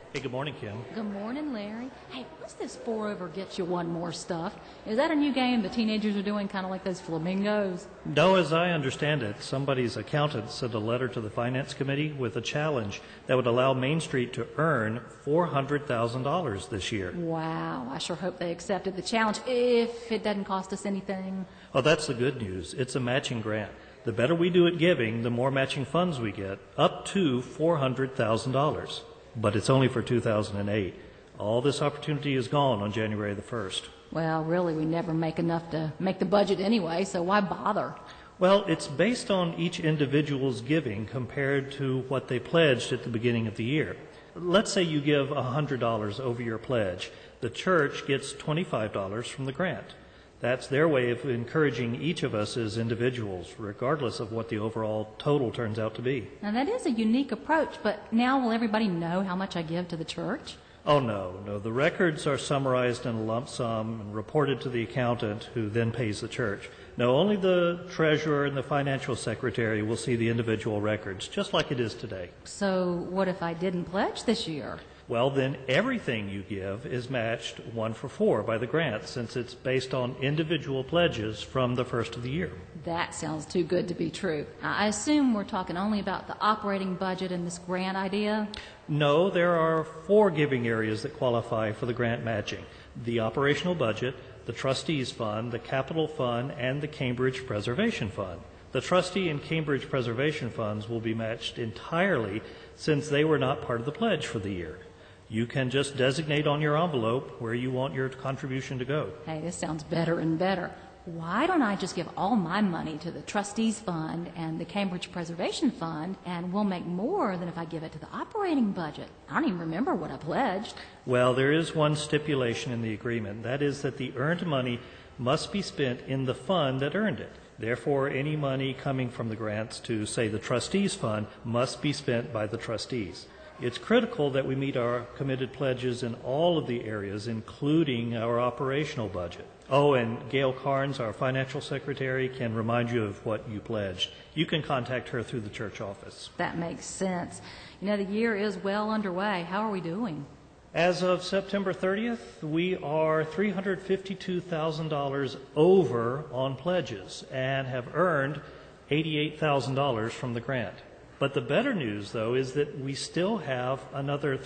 Hey, good morning, Kim. Good morning, Larry. Hey, what's this 4 over get you one more stuff? Is that a new game the teenagers are doing, kind of like those flamingos? No, as I understand it, somebody's accountant sent a letter to the Finance Committee with a challenge that would allow Main Street to earn $400,000 this year. Wow, I sure hope they accepted the challenge, if it doesn't cost us anything. Oh, that's the good news. It's a matching grant. The better we do at giving, the more matching funds we get, up to $400,000. But it's only for 2008. All this opportunity is gone on January the 1st. Well, really, we never make enough to make the budget anyway, so why bother? Well, it's based on each individual's giving compared to what they pledged at the beginning of the year. Let's say you give $100 over your pledge. The church gets $25 from the grant. That's their way of encouraging each of us as individuals, regardless of what the overall total turns out to be. Now, that is a unique approach, but now will everybody know how much I give to the church? Oh, no. The records are summarized in a lump sum and reported to the accountant, who then pays the church. No, only the treasurer and the financial secretary will see the individual records, just like it is today. So what if I didn't pledge this year? Well, then everything you give is matched 1 for 4 by the grant, since it's based on individual pledges from the first of the year. That sounds too good to be true. I assume we're talking only about the operating budget and this grant idea? No, there are 4 giving areas that qualify for the grant matching: the operational budget, the trustees fund, the capital fund, and the Cambridge Preservation Fund. The trustee and Cambridge Preservation funds will be matched entirely since they were not part of the pledge for the year. You can just designate on your envelope where you want your contribution to go. Hey, this sounds better and better. Why don't I just give all my money to the Trustees Fund and the Cambridge Preservation Fund, and we'll make more than if I give it to the operating budget? I don't even remember what I pledged. Well, there is one stipulation in the agreement. That is that the earned money must be spent in the fund that earned it. Therefore, any money coming from the grants to, say, the Trustees Fund must be spent by the trustees. It's critical that we meet our committed pledges in all of the areas, including our operational budget. Oh, and Gail Carnes, our financial secretary, can remind you of what you pledged. You can contact her through the church office. That makes sense. You know, the year is well underway. How are we doing? As of September 30th, we are $352,000 over on pledges and have earned $88,000 from the grant. But the better news, though, is that we still have another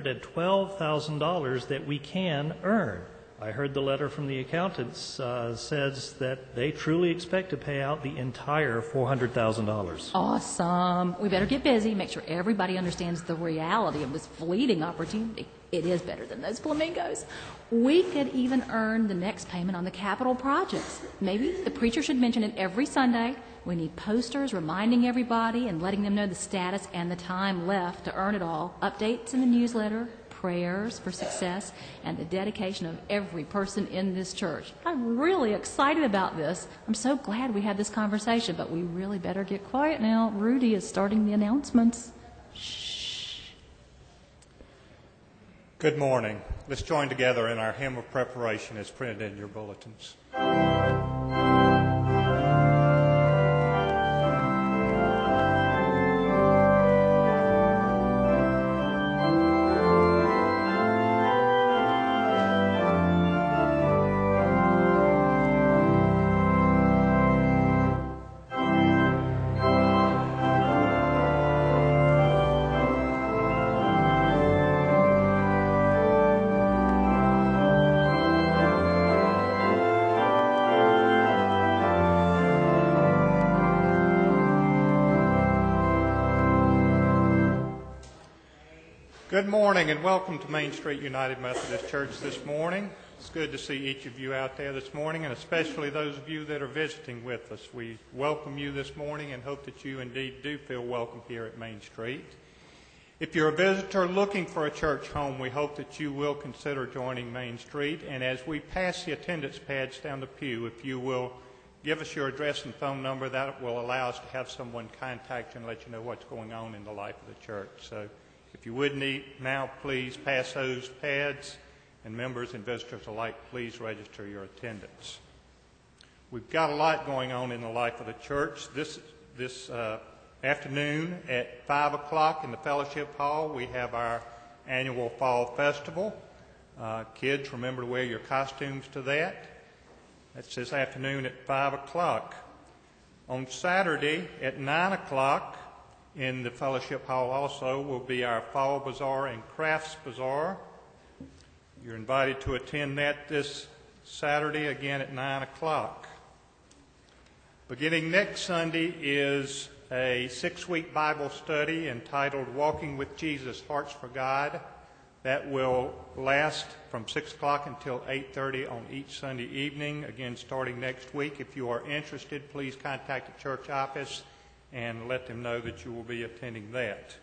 $312,000 that we can earn. I heard the letter from the accountants says that they truly expect to pay out the entire $400,000. Awesome. We better get busy, make sure everybody understands the reality of this fleeting opportunity. It is better than those flamingos. We could even earn the next payment on the capital projects. Maybe the preacher should mention it every Sunday. We need posters reminding everybody and letting them know the status and the time left to earn it all. Updates in the newsletter, prayers for success, and the dedication of every person in this church. I'm really excited about this. I'm so glad we had this conversation, but we really better get quiet now. Rudy is starting the announcements. Shh. Good morning. Let's join together in our hymn of preparation as printed in your bulletins. Good morning and welcome to Main Street United Methodist Church this morning. It's good to see each of you out there this morning, and especially those of you that are visiting with us. We welcome you this morning and hope that you indeed do feel welcome here at Main Street. If you're a visitor looking for a church home, we hope that you will consider joining Main Street. And as we pass the attendance pads down the pew, if you will give us your address and phone number, that will allow us to have someone contact you and let you know what's going on in the life of the church. So if you would need now, please pass those pads, and members and visitors alike, please register your attendance. We've got a lot going on in the life of the church. This afternoon at 5 o'clock in the fellowship hall, we have our annual fall festival. Kids, remember to wear your costumes to that. That's this afternoon at 5 o'clock. On Saturday at 9 o'clock in the Fellowship Hall also will be our Fall Bazaar and Crafts Bazaar. You're invited to attend that this Saturday again at 9 o'clock. Beginning next Sunday is a 6-week Bible study entitled Walking with Jesus, Hearts for God. That will last from 6 o'clock until 8:30 on each Sunday evening, again starting next week. If you are interested, please contact the church office and let them know that you will be attending that.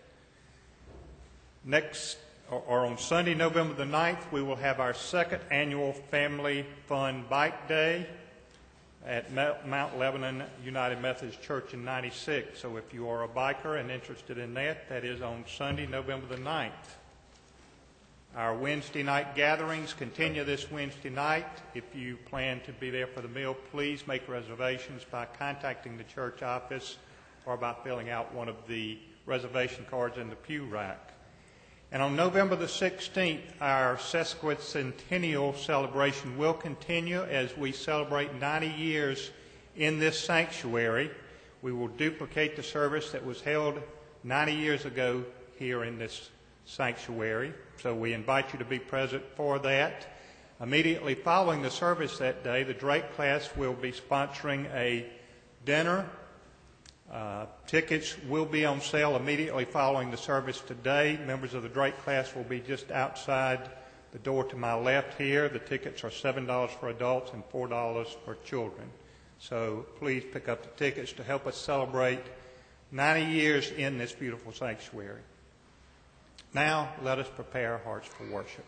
On Sunday, November the 9th, we will have our second annual Family Fun Bike Day at Mount Lebanon United Methodist Church in 96. So if you are a biker and interested in that, that is on Sunday, November the 9th. Our Wednesday night gatherings continue this Wednesday night. If you plan to be there for the meal, please make reservations by contacting the church office or by filling out one of the reservation cards in the pew rack. And on November the 16th, our sesquicentennial celebration will continue as we celebrate 90 years in this sanctuary. We will duplicate the service that was held 90 years ago here in this sanctuary. So we invite you to be present for that. Immediately following the service that day, the Drake class will be sponsoring a dinner. Tickets will be on sale immediately following the service today. Members of the Drake class will be just outside the door to my left here. The tickets are $7 for adults and $4 for children. So please pick up the tickets to help us celebrate 90 years in this beautiful sanctuary. Now, let us prepare our hearts for worship.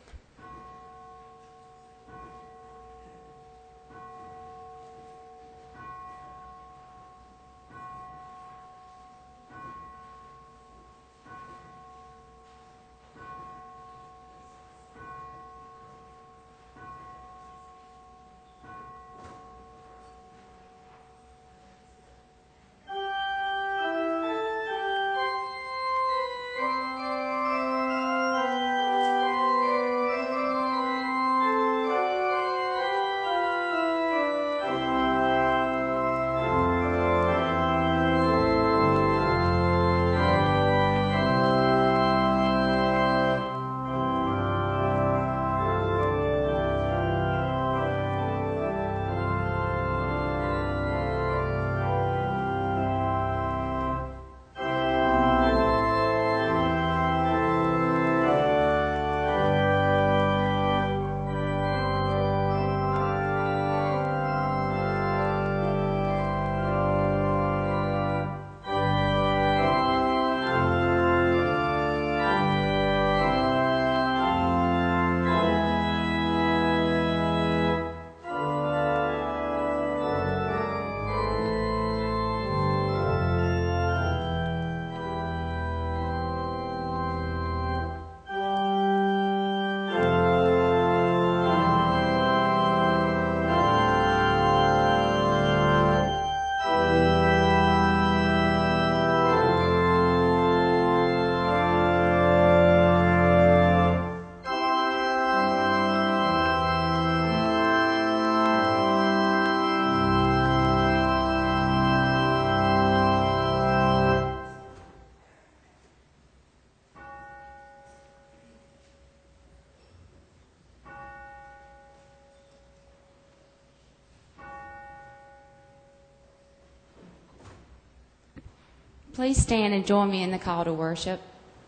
Please stand and join me in the call to worship.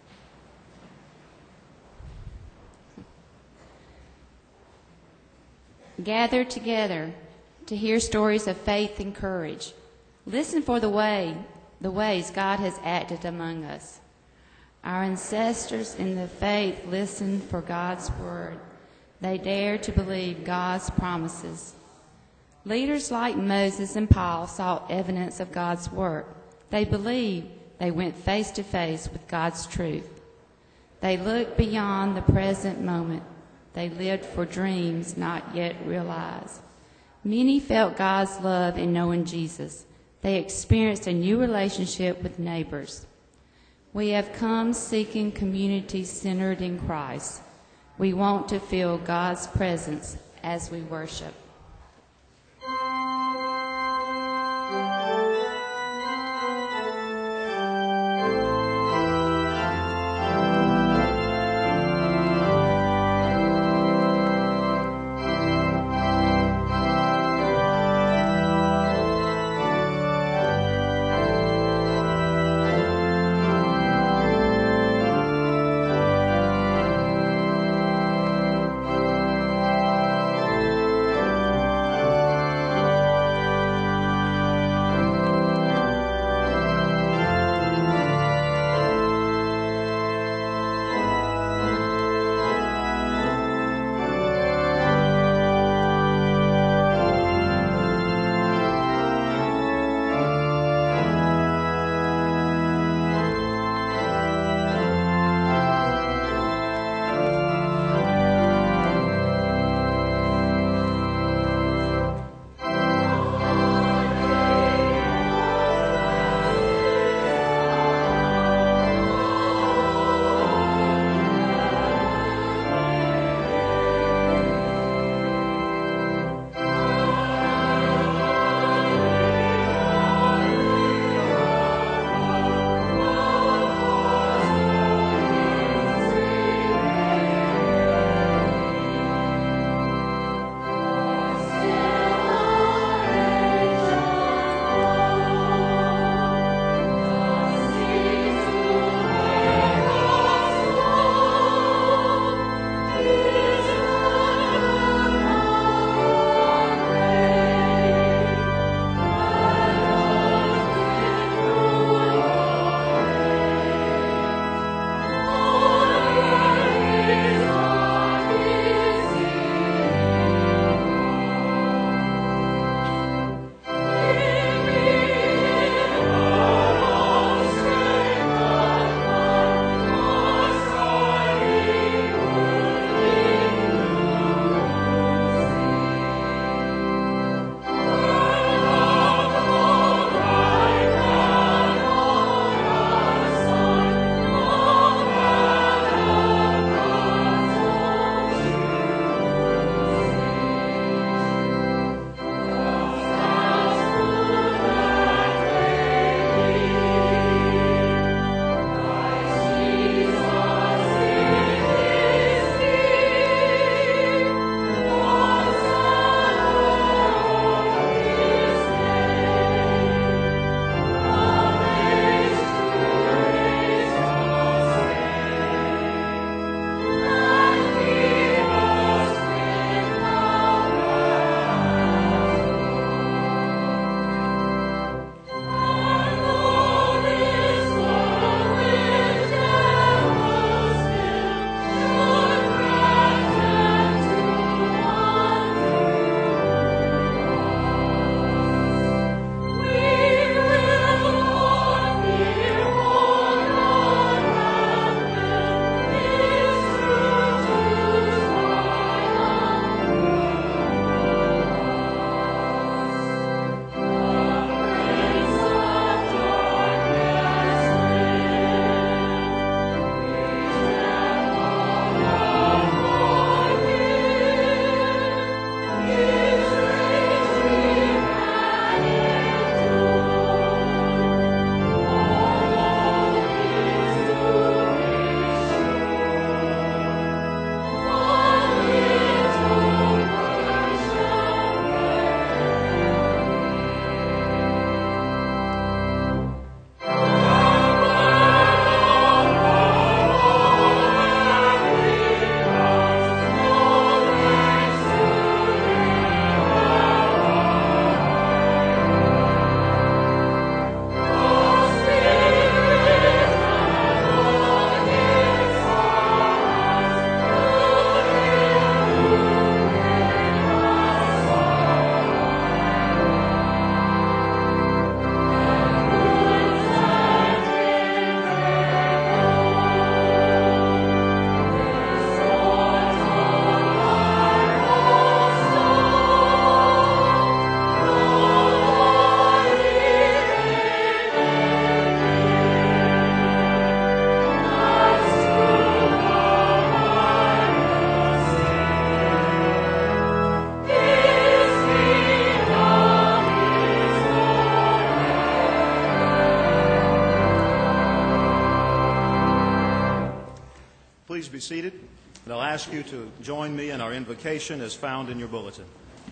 Gather together to hear stories of faith and courage. Listen for the ways God has acted among us. Our ancestors in the faith listened for God's word. They dared to believe God's promises. Leaders like Moses and Paul sought evidence of God's work. They believed. They went face to face with God's truth. They looked beyond the present moment. They lived for dreams not yet realized. Many felt God's love in knowing Jesus. They experienced a new relationship with neighbors. We have come seeking community centered in Christ. We want to feel God's presence as we worship. Please be seated, and I'll ask you to join me in our invocation as found in your bulletin.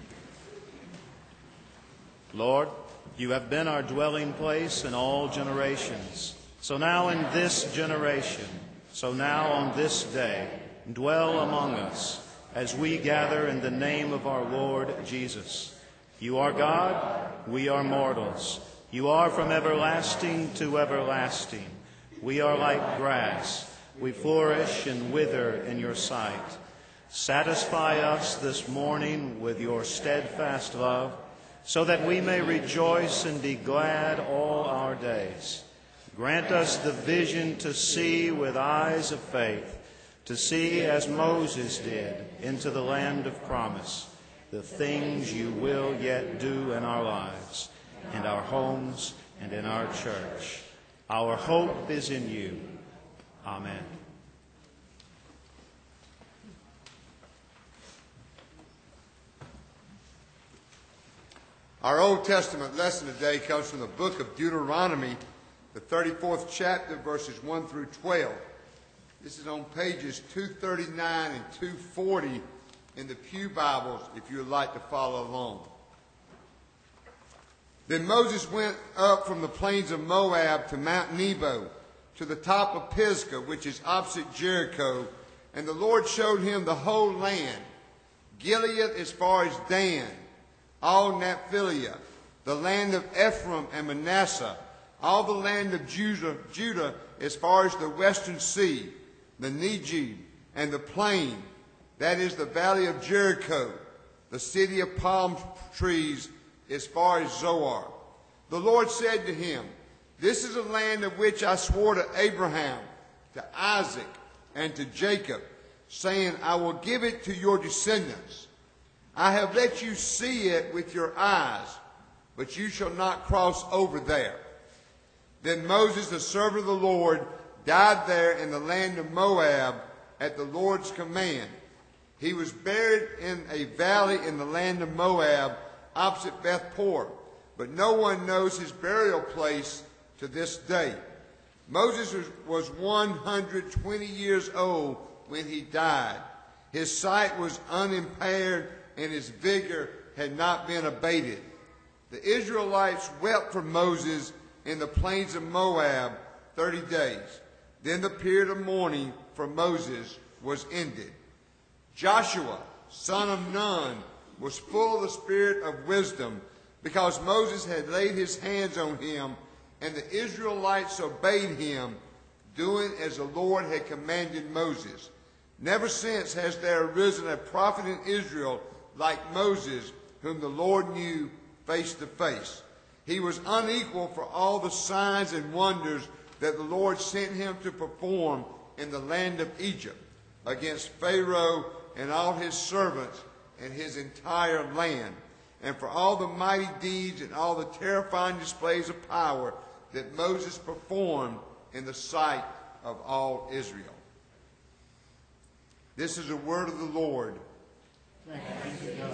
Lord, you have been our dwelling place in all generations. So now in this generation, so now on this day, dwell among us as we gather in the name of our Lord Jesus. You are God, we are mortals. You are from everlasting to everlasting. We are like grass. We flourish and wither in your sight. Satisfy us this morning with your steadfast love, so that we may rejoice and be glad all our days. Grant us the vision to see with eyes of faith, to see as Moses did into the land of promise, the things you will yet do in our lives, in our homes, and in our church. Our hope is in you. Amen. Our Old Testament lesson today comes from the book of Deuteronomy, the 34th chapter, verses 1 through 12. This is on pages 239 and 240 in the Pew Bibles, if you would like to follow along. Then Moses went up from the plains of Moab to Mount Nebo, to the top of Pisgah, which is opposite Jericho, and the Lord showed him the whole land, Gilead as far as Dan, all Naphtali, the land of Ephraim and Manasseh, all the land of Judah as far as the western sea, the Negev and the plain, that is the valley of Jericho, the city of palm trees as far as Zoar. The Lord said to him, this is a land of which I swore to Abraham, to Isaac, and to Jacob, saying, I will give it to your descendants. I have let you see it with your eyes, but you shall not cross over there. Then Moses, the servant of the Lord, died there in the land of Moab at the Lord's command. He was buried in a valley in the land of Moab, opposite Beth Peor, but no one knows his burial place to this day. Moses was 120 years old when he died. His sight was unimpaired, and his vigor had not been abated. The Israelites wept for Moses in the plains of Moab 30 days. Then the period of mourning for Moses was ended. Joshua, son of Nun, was full of the spirit of wisdom, because Moses had laid his hands on him, and the Israelites obeyed him, doing as the Lord had commanded Moses. Never since has there arisen a prophet in Israel like Moses, whom the Lord knew face to face. He was unequal for all the signs and wonders that the Lord sent him to perform in the land of Egypt, against Pharaoh and all his servants and his entire land, and for all the mighty deeds and all the terrifying displays of power that Moses performed in the sight of all Israel. This is the word of the Lord. Thanks be to God.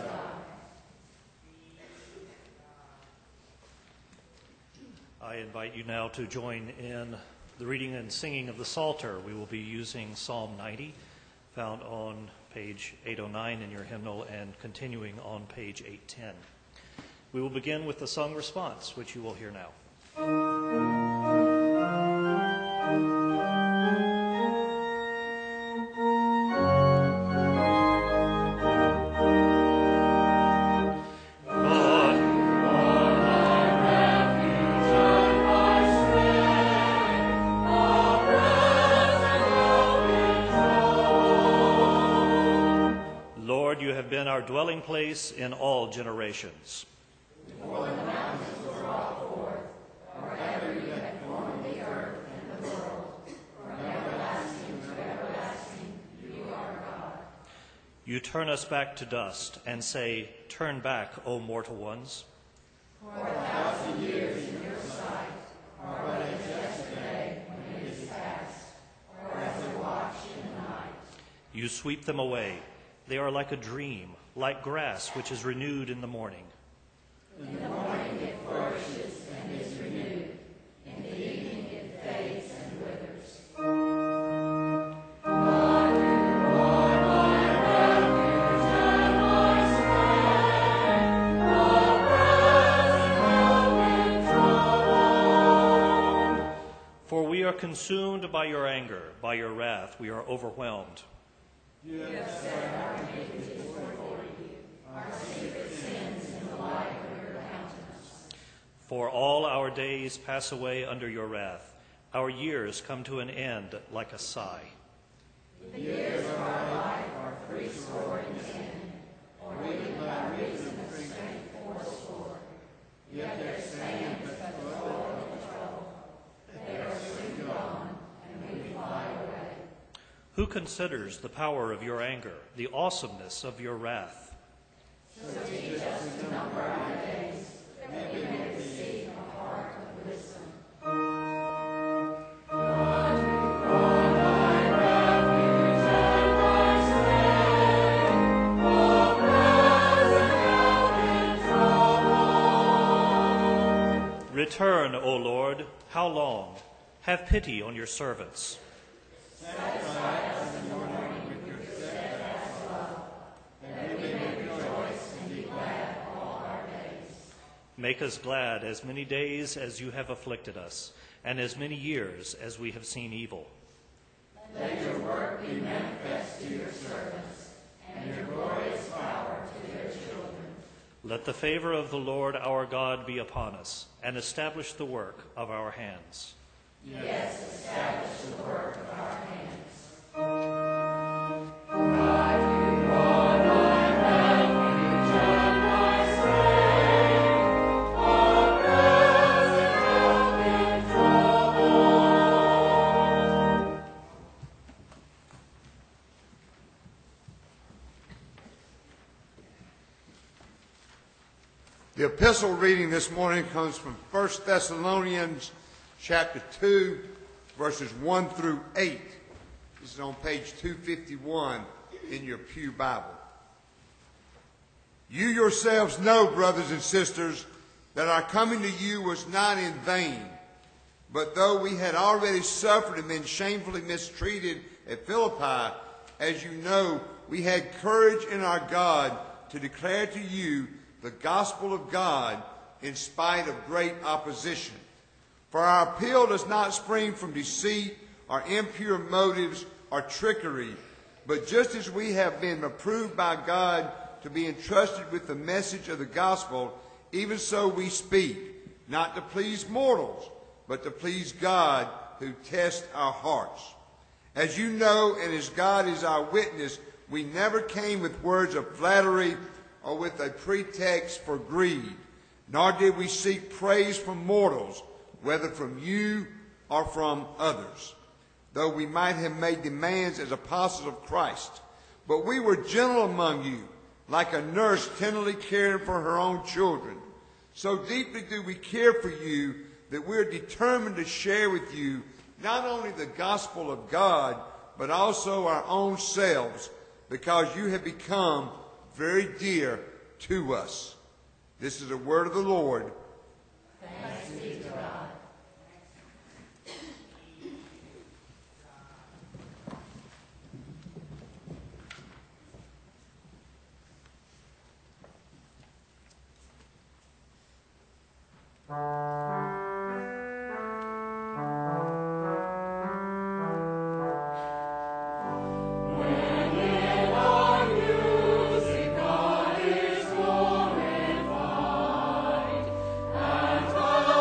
I invite you now to join in the reading and singing of the Psalter. We will be using Psalm 90, found on page 809 in your hymnal and continuing on page 810. We will begin with the sung response, which you will hear now. Our dwelling place in all generations. Before the mountains were brought forth, or ever you had formed the earth and the world, from everlasting to everlasting, you are God. You turn us back to dust and say, turn back, O mortal ones. For 1,000 years in your sight are but as yesterday when it is past, or as a watch in the night. You sweep them away. They are like a dream, like grass which is renewed in the morning. In the morning it flourishes and is renewed. In the evening it fades and withers. God consumed by your anger, by your wrath. We are overwhelmed. For all our days pass away under your wrath. Our years come to an end like a sigh. The years of our life are 80 and 10, or even by reason of strength 80. Yet there stand but 12 of trouble. They are soon gone, and we fly away. Who considers the power of your anger, the awesomeness of your wrath? So teach us to number our days, that we may receive a heart of wisdom. Return, O Lord, how long? Have pity on your servants. Satisfy us in the morning with your steadfast love, that we may rejoice and be glad all our days. Make us glad as many days as you have afflicted us, and as many years as we have seen evil. Let your work be manifest to your servants, and your glorious power to their children. Let the favor of the Lord our God be upon us, and establish the work of our hands. Yes, establish the work of our hands. The epistle reading this morning comes from 1 Thessalonians chapter 2, verses 1 through 8. This is on page 251 in your pew Bible. You yourselves know, brothers and sisters, that our coming to you was not in vain. But though we had already suffered and been shamefully mistreated at Philippi, as you know, we had courage in our God to declare to you the gospel of God in spite of great opposition. For our appeal does not spring from deceit or impure motives or trickery, but just as we have been approved by God to be entrusted with the message of the gospel, even so we speak, not to please mortals, but to please God who tests our hearts. As you know, and as God is our witness, we never came with words of flattery or with a pretext for greed, nor did we seek praise from mortals, whether from you or from others, though we might have made demands as apostles of Christ. But we were gentle among you, like a nurse tenderly caring for her own children. So deeply do we care for you that we are determined to share with you not only the gospel of God, but also our own selves, because you have become very dear to us. This is the word of the Lord. Thanks be to God. And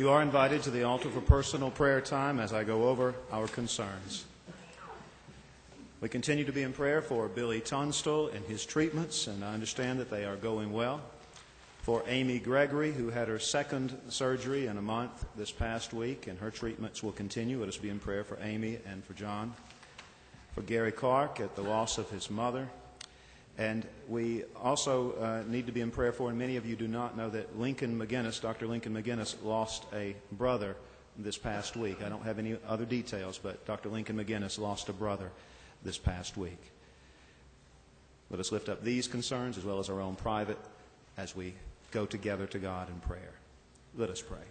You are invited to the altar for personal prayer time as I go over our concerns. We continue to be in prayer for Billy Tunstall and his treatments, and I understand that they are going well. For Amy Gregory, who had her second surgery in a month this past week, and her treatments will continue. Let us be in prayer for Amy and for John. For Gary Clark at the loss of his mother. And we also need to be in prayer for, and many of you do not know that Lincoln McGinnis, Dr. Lincoln McGinnis, lost a brother this past week. I don't have any other details, but Dr. Lincoln McGinnis lost a brother this past week. Let us lift up these concerns as well as our own private as we go together to God in prayer. Let us pray.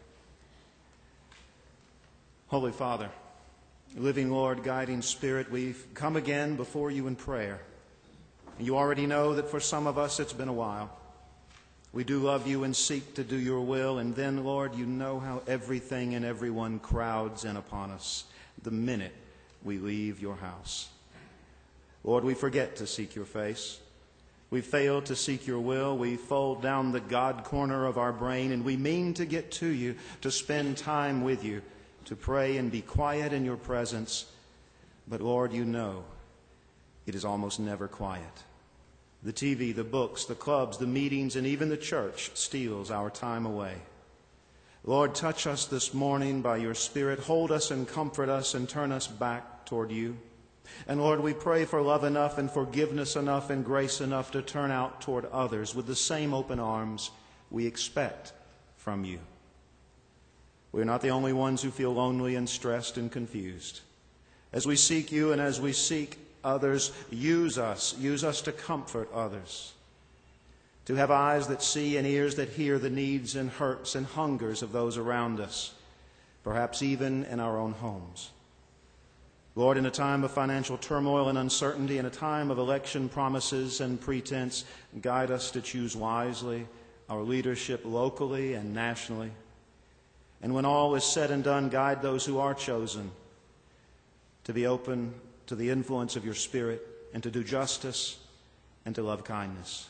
Holy Father, living Lord, guiding Spirit, we've come again before you in prayer. You already know that for some of us it's been a while. We do love you and seek to do your will, and then, Lord, you know how everything and everyone crowds in upon us the minute we leave your house. Lord, we forget to seek your face. We fail to seek your will. We fold down the God corner of our brain, and we mean to get to you, to spend time with you, to pray and be quiet in your presence. But, Lord, you know it is almost never quiet. The TV, the books, the clubs, the meetings, and even the church steals our time away. Lord, touch us this morning by your Spirit. Hold us and comfort us and turn us back toward you. And Lord, we pray for love enough and forgiveness enough and grace enough to turn out toward others with the same open arms we expect from you. We're not the only ones who feel lonely and stressed and confused. As we seek you and as we seek others, use us to comfort others, to have eyes that see and ears that hear the needs and hurts and hungers of those around us, perhaps even in our own homes. Lord, in a time of financial turmoil and uncertainty, in a time of election promises and pretense, guide us to choose wisely our leadership locally and nationally. And when all is said and done, guide those who are chosen to be open to the influence of your Spirit and to do justice and to love kindness.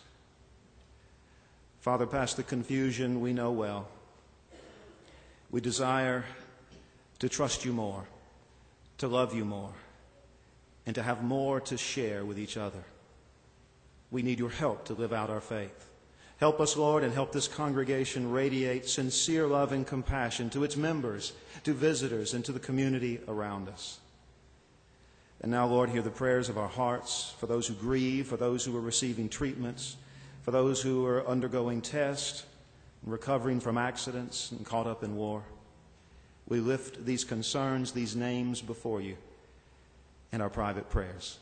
Father, past the confusion we know well, we desire to trust you more, to love you more, and to have more to share with each other. We need your help to live out our faith. Help us, Lord, and help this congregation radiate sincere love and compassion to its members, to visitors, and to the community around us. And now, Lord, hear the prayers of our hearts for those who grieve, for those who are receiving treatments, for those who are undergoing tests, recovering from accidents and caught up in war. We lift these concerns, these names before you in our private prayers.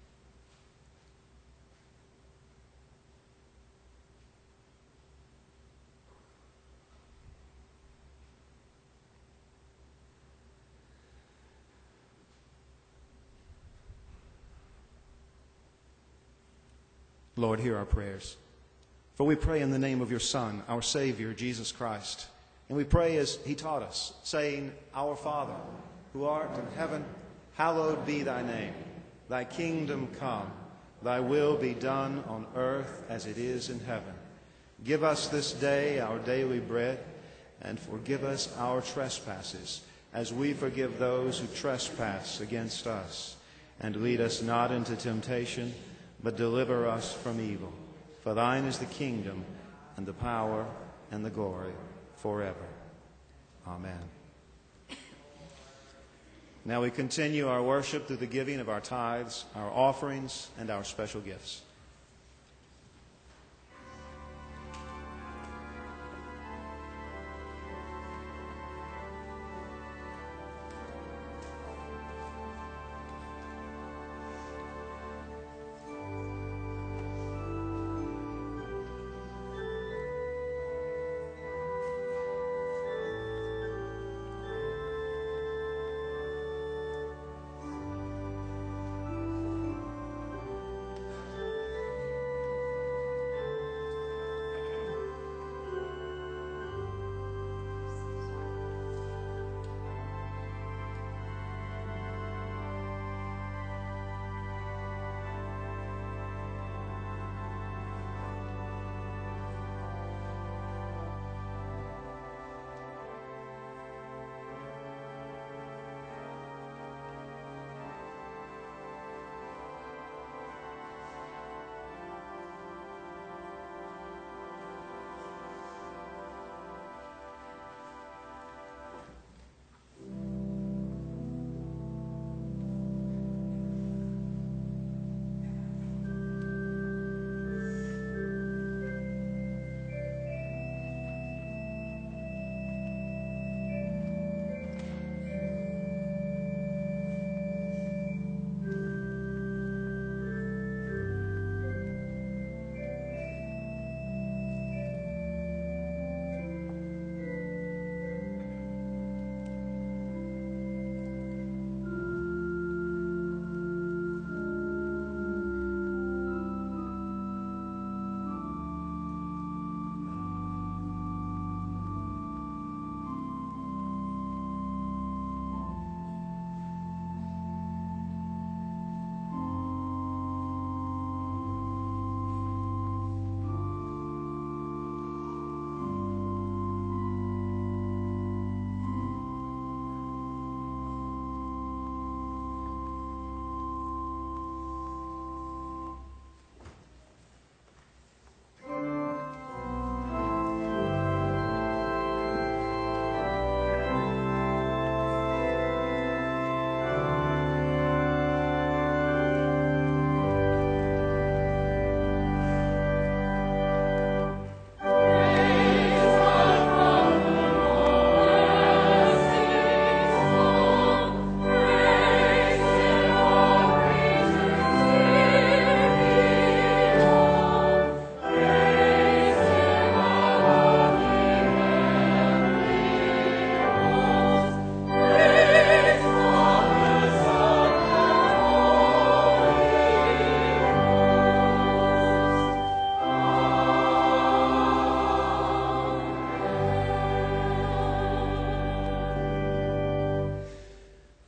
Lord, hear our prayers. For we pray in the name of your Son, our Savior, Jesus Christ. And we pray as he taught us, saying, Our Father, who art in heaven, hallowed be thy name. Thy kingdom come, thy will be done on earth as it is in heaven. Give us this day our daily bread, and forgive us our trespasses, as we forgive those who trespass against us. And lead us not into temptation, but deliver us from evil. For thine is the kingdom, and the power, and the glory, forever. Amen. Now we continue our worship through the giving of our tithes, our offerings, and our special gifts.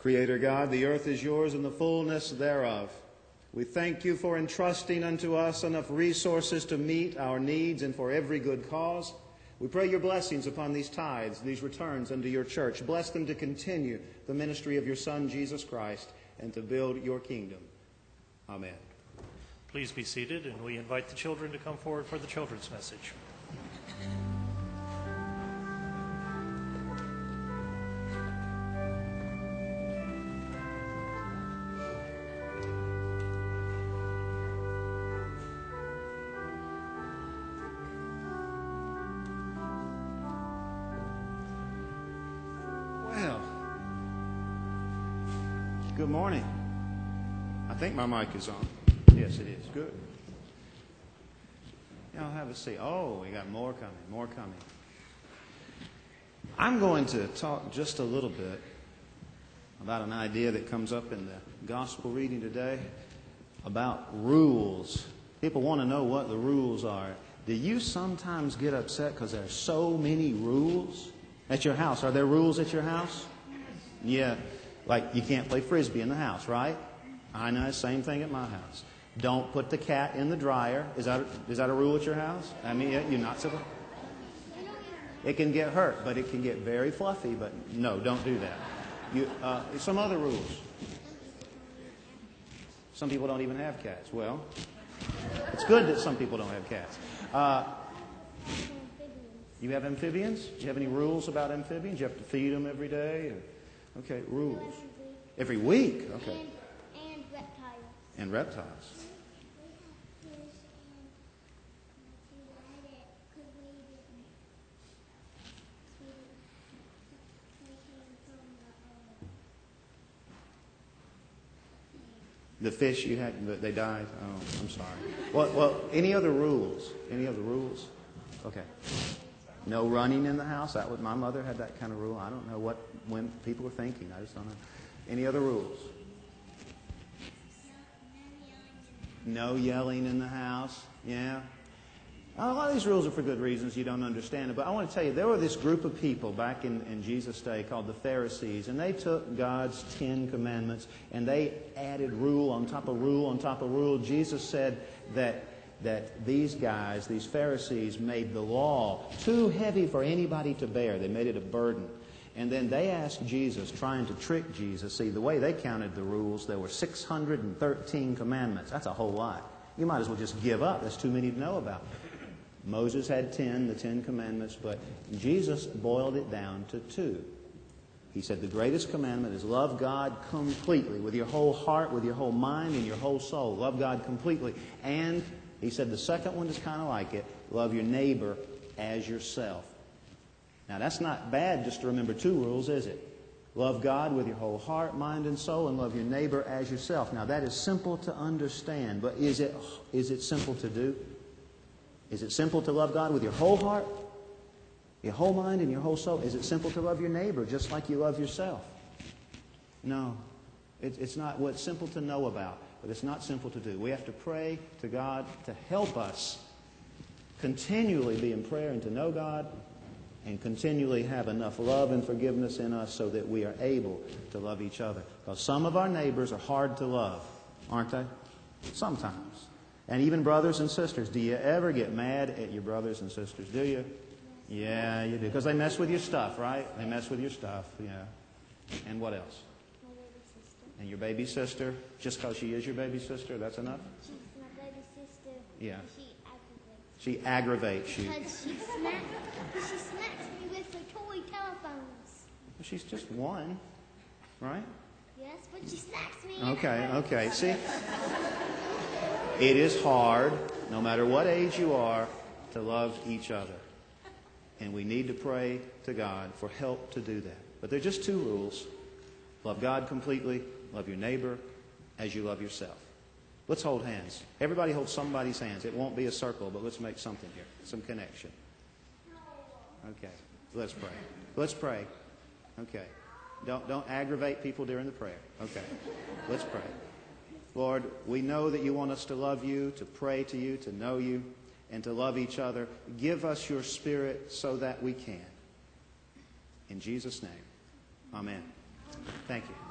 Creator God, the earth is yours and the fullness thereof. We thank you for entrusting unto us enough resources to meet our needs and for every good cause. We pray your blessings upon these tithes, these returns unto your church. Bless them to continue the ministry of your Son, Jesus Christ, and to build your kingdom. Amen. Please be seated, and we invite the children to come forward for the children's message. Well, good morning. I think my mic is on. Yes, it is. Good. Y'all have a seat. Oh, we got more coming. I'm going to talk just a little bit about an idea that comes up in the gospel reading today about rules. People want to know what the rules are. Do you sometimes get upset because there are so many rules at your house? Are there rules at your house? Yeah, like you can't play Frisbee in the house, right? I know, same thing at my house. Don't put the cat in the dryer. Is that a rule at your house? I mean, you're not supposed. It can get hurt, but it can get very fluffy. But no, don't do that. Some other rules. Some people don't even have cats. Well, it's good that some people don't have cats. You have amphibians? Do you have any rules about amphibians? You have to feed them every day? Okay, rules. Every week? Okay. And reptiles. And reptiles. The fish you had, they died? Oh, I'm sorry. Well, any other rules? Any other rules? Okay. No running in the house. My mother had that kind of rule. I don't know when people are thinking. I just don't know. Any other rules? No yelling in the house. Yeah. A lot of these rules are for good reasons. You don't understand it. But I want to tell you, there were this group of people back in Jesus' day called the Pharisees, and they took God's 10 Commandments and they added rule on top of rule on top of rule. Jesus said that these guys, these Pharisees, made the law too heavy for anybody to bear. They made it a burden. And then they asked Jesus, trying to trick Jesus. See, the way they counted the rules, there were 613 commandments. That's a whole lot. You might as well just give up. That's too many to know about. Moses had 10, the 10 Commandments, but Jesus boiled it down to 2. He said the greatest commandment is love God completely, with your whole heart, with your whole mind, and your whole soul. Love God completely. And he said the second one is kind of like it. Love your neighbor as yourself. Now that's not bad just to remember 2 rules, is it? Love God with your whole heart, mind, and soul, and love your neighbor as yourself. Now that is simple to understand, but is it simple to do? Is it simple to love God with your whole heart, your whole mind, and your whole soul? Is it simple to love your neighbor just like you love yourself? No. It's not. Well, it's simple to know about, but it's not simple to do. We have to pray to God to help us continually be in prayer and to know God and continually have enough love and forgiveness in us so that we are able to love each other. Because some of our neighbors are hard to love, aren't they? Sometimes. And even brothers and sisters. Do you ever get mad at your brothers and sisters? Do you? Yeah, you do. Because they mess with your stuff, right? They mess with your stuff, yeah. And what else? My baby sister. And your baby sister? Just because she is your baby sister, that's enough? She's my baby sister. Yeah. She She aggravates. aggravates you. Because she smacks me with her toy telephones. Well, she's just one, right? Yes, but she smacks me. Okay. See? It is hard, no matter what age you are, to love each other. And we need to pray to God for help to do that. But there are just 2 rules. Love God completely. Love your neighbor as you love yourself. Let's hold hands. Everybody hold somebody's hands. It won't be a circle, but let's make something here. Some connection. Okay. Let's pray. Let's pray. Okay. Don't aggravate people during the prayer. Okay. Let's pray. Lord, we know that you want us to love you, to pray to you, to know you, and to love each other. Give us your Spirit so that we can. In Jesus' name, amen. Thank you.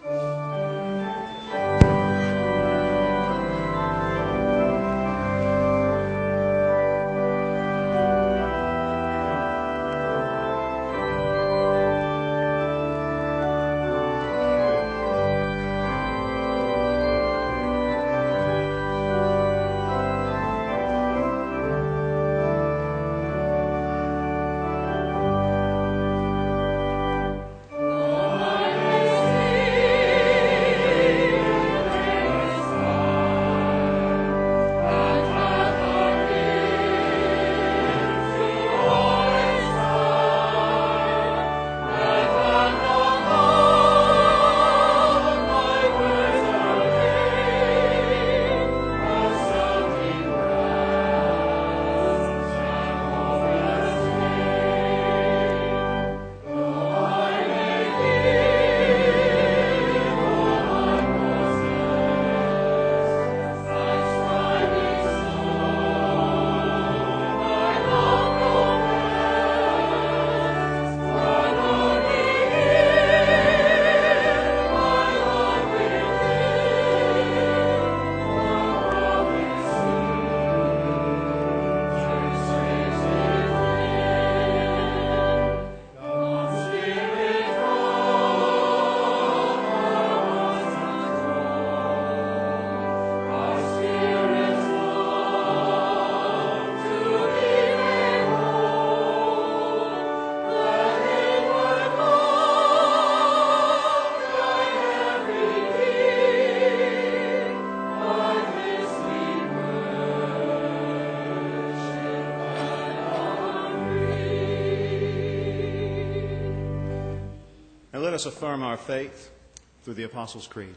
Let us affirm our faith through the Apostles' Creed.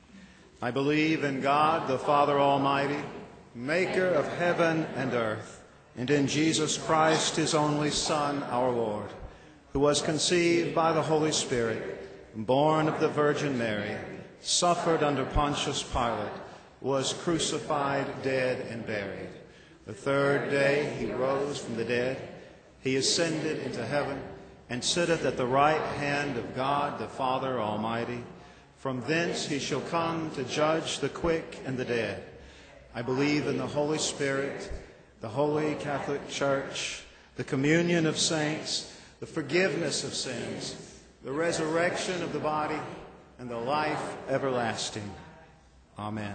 I believe in God, the Father Almighty, maker of heaven and earth, and in Jesus Christ, his only Son, our Lord, who was conceived by the Holy Spirit, born of the Virgin Mary, suffered under Pontius Pilate, was crucified, dead, and buried. The third day he rose from the dead. He ascended into heaven, and sitteth at the right hand of God the Father Almighty. From thence he shall come to judge the quick and the dead. I believe in the Holy Spirit, the Holy Catholic Church, the communion of saints, the forgiveness of sins, the resurrection of the body, and the life everlasting. Amen.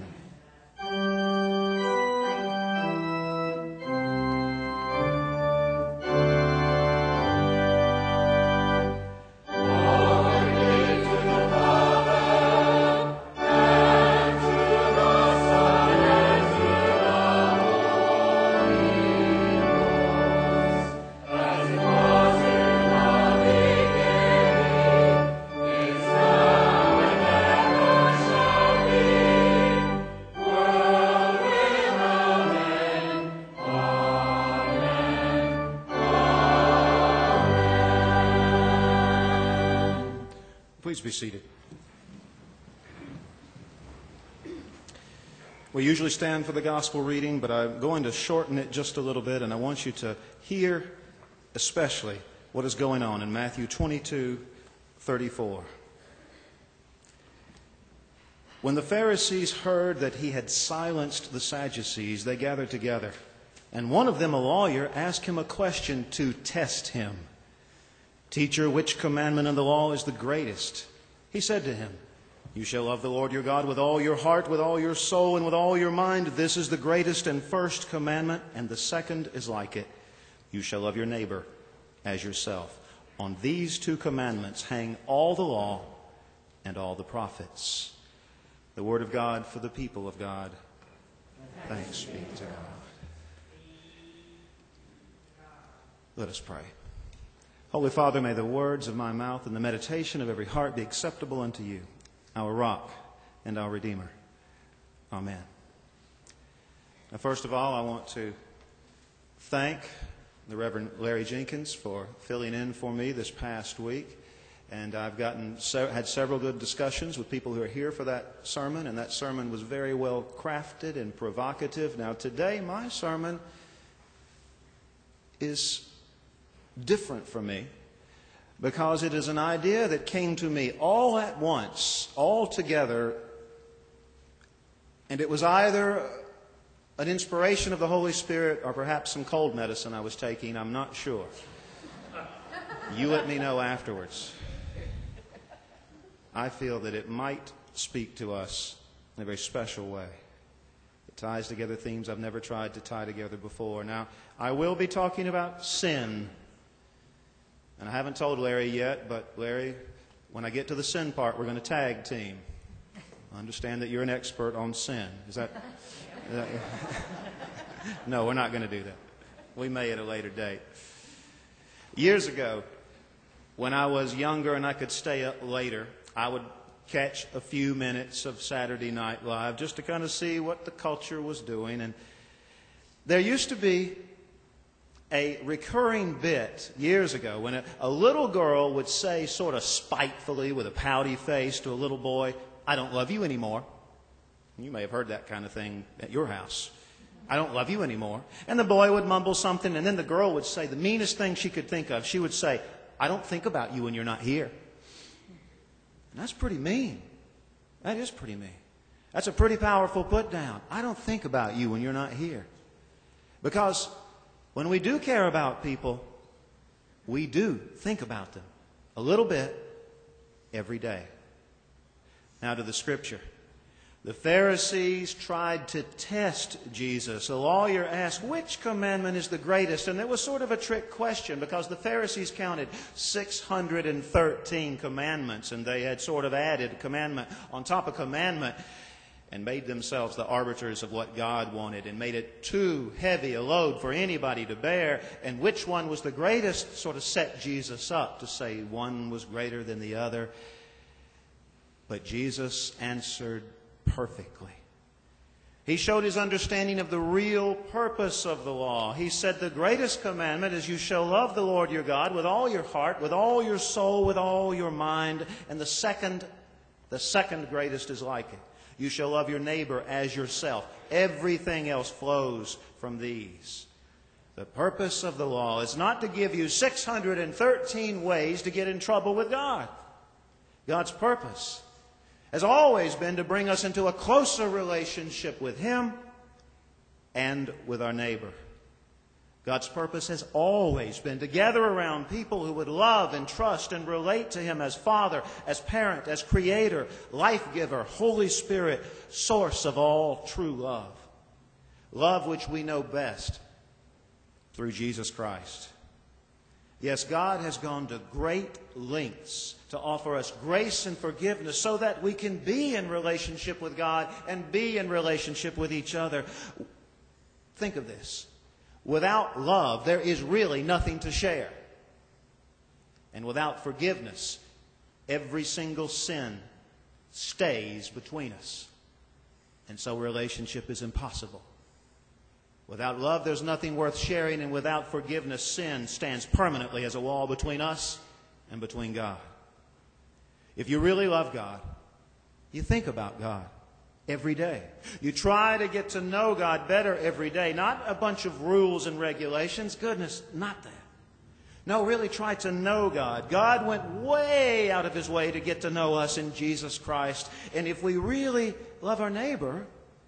Please be seated. We usually stand for the gospel reading, but I'm going to shorten it just a little bit, and I want you to hear especially what is going on in Matthew 22:34. When the Pharisees heard that he had silenced the Sadducees, they gathered together, and one of them, a lawyer, asked him a question to test him. Teacher, which commandment in the law is the greatest? He said to him, You shall love the Lord your God with all your heart, with all your soul, and with all your mind. This is the greatest and first commandment, and the second is like it. You shall love your neighbor as yourself. On these two commandments hang all the law and all the prophets. The word of God for the people of God. Thanks be to God. Let us pray. Holy Father, may the words of my mouth and the meditation of every heart be acceptable unto you, our rock and our Redeemer. Amen. Now, first of all, I want to thank the Reverend Larry Jenkins for filling in for me this past week. And I've had several good discussions with people who are here for that sermon, and that sermon was very well crafted and provocative. Now, today, my sermon is different from me. because it is an idea that came to me all at once, all together, and it was either an inspiration of the Holy Spirit or perhaps some cold medicine I was taking. I'm not sure. You let me know afterwards. I feel that it might speak to us in a very special way. It ties together themes I've never tried to tie together before. Now, I will be talking about sin. And I haven't told Larry yet, but Larry, when I get to the sin part, we're going to tag team. I understand that you're an expert on sin. Is that No, we're not going to do that. We may at a later date. Years ago, when I was younger and I could stay up later, I would catch a few minutes of Saturday Night Live just to kind of see what the culture was doing. And there used to be a recurring bit years ago when a little girl would say sort of spitefully with a pouty face to a little boy, "I don't love you anymore." You may have heard that kind of thing at your house. "I don't love you anymore." And the boy would mumble something, and then the girl would say the meanest thing she could think of. She would say, "I don't think about you when you're not here." And that's pretty mean. That is pretty mean. That's a pretty powerful put down. I don't think about you when you're not here. Because when we do care about people, we do think about them a little bit every day. Now to the Scripture. The Pharisees tried to test Jesus. A lawyer asked, which commandment is the greatest? And it was sort of a trick question because the Pharisees counted 613 commandments, and they had sort of added commandment on top of commandment and made themselves the arbiters of what God wanted and made it too heavy a load for anybody to bear. And which one was the greatest sort of set Jesus up to say one was greater than the other. But Jesus answered perfectly. He showed his understanding of the real purpose of the law. He said the greatest commandment is you shall love the Lord your God with all your heart, with all your soul, with all your mind. And the second greatest is like it. You shall love your neighbor as yourself. Everything else flows from these. The purpose of the law is not to give you 613 ways to get in trouble with God. God's purpose has always been to bring us into a closer relationship with Him and with our neighbor. God's purpose has always been to gather around people who would love and trust and relate to Him as Father, as Parent, as Creator, Life-Giver, Holy Spirit, source of all true love. Love which we know best through Jesus Christ. Yes, God has gone to great lengths to offer us grace and forgiveness so that we can be in relationship with God and be in relationship with each other. Think of this. Without love, there is really nothing to share. And without forgiveness, every single sin stays between us. And so relationship is impossible. Without love, there's nothing worth sharing, and without forgiveness, sin stands permanently as a wall between us and between God. If you really love God, you think about God every day. You try to get to know God better every day, not a bunch of rules and regulations. Goodness, not that. No, really try to know God. God went way out of His way to get to know us in Jesus Christ. And if we really love our neighbor,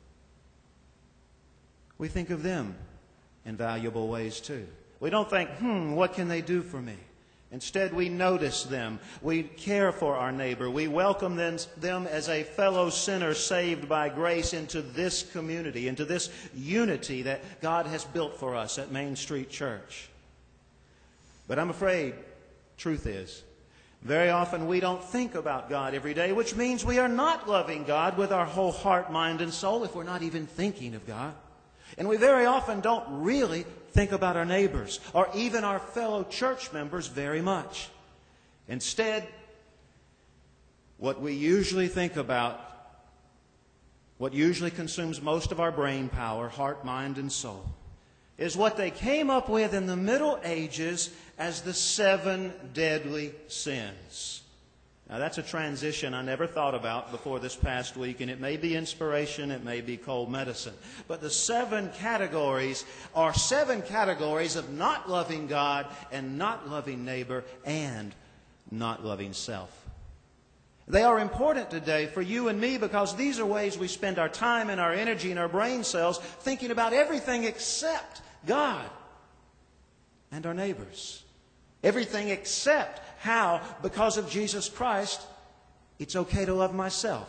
we think of them in valuable ways too. We don't think, what can they do for me? Instead, we notice them. We care for our neighbor. We welcome them as a fellow sinner saved by grace into this community, into this unity that God has built for us at Main Street Church. But I'm afraid, truth is, very often we don't think about God every day, which means we are not loving God with our whole heart, mind, and soul if we're not even thinking of God. And we very often don't really think about our neighbors or even our fellow church members very much. Instead, what we usually think about, what usually consumes most of our brain power, heart, mind, and soul, is what they came up with in the Middle Ages as the 7 deadly sins. Now, that's a transition I never thought about before this past week, and it may be inspiration, it may be cold medicine. But the 7 categories are 7 categories of not loving God and not loving neighbor and not loving self. They are important today for you and me because these are ways we spend our time and our energy and our brain cells thinking about everything except God and our neighbors. Everything except how, because of Jesus Christ, it's okay to love myself.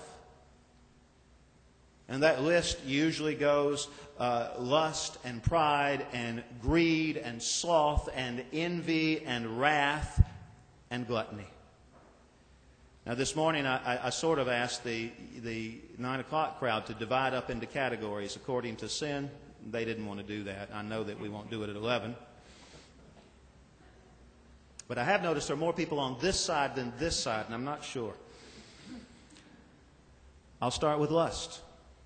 And that list usually goes lust and pride and greed and sloth and envy and wrath and gluttony. Now this morning I sort of asked the 9 o'clock crowd to divide up into categories according to sin. They didn't want to do that. I know that we won't do it at 11. But I have noticed there are more people on this side than this side, and I'm not sure. I'll start with lust.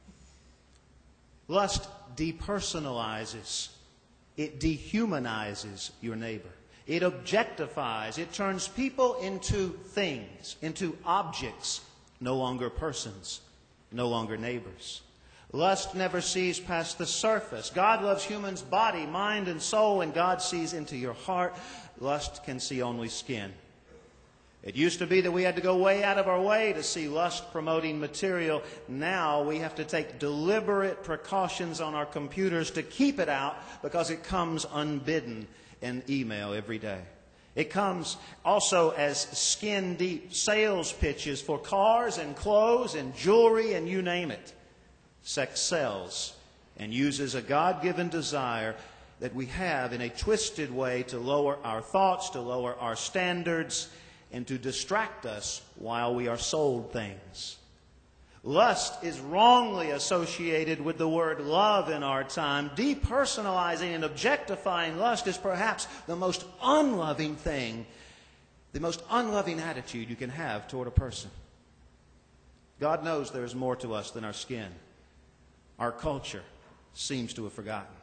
Lust depersonalizes. It dehumanizes your neighbor. It objectifies. It turns people into things, into objects, no longer persons, no longer neighbors. Lust never sees past the surface. God loves humans' body, mind, and soul, and God sees into your heart. Lust can see only skin. It used to be that we had to go way out of our way to see lust-promoting material. Now we have to take deliberate precautions on our computers to keep it out because it comes unbidden in email every day. It comes also as skin-deep sales pitches for cars and clothes and jewelry and you name it. Sex sells and uses a God-given desire that we have in a twisted way to lower our thoughts, to lower our standards, and to distract us while we are sold things. Lust is wrongly associated with the word love in our time. Depersonalizing and objectifying lust is perhaps the most unloving thing, the most unloving attitude you can have toward a person. God knows there is more to us than our skin. Our culture seems to have forgotten.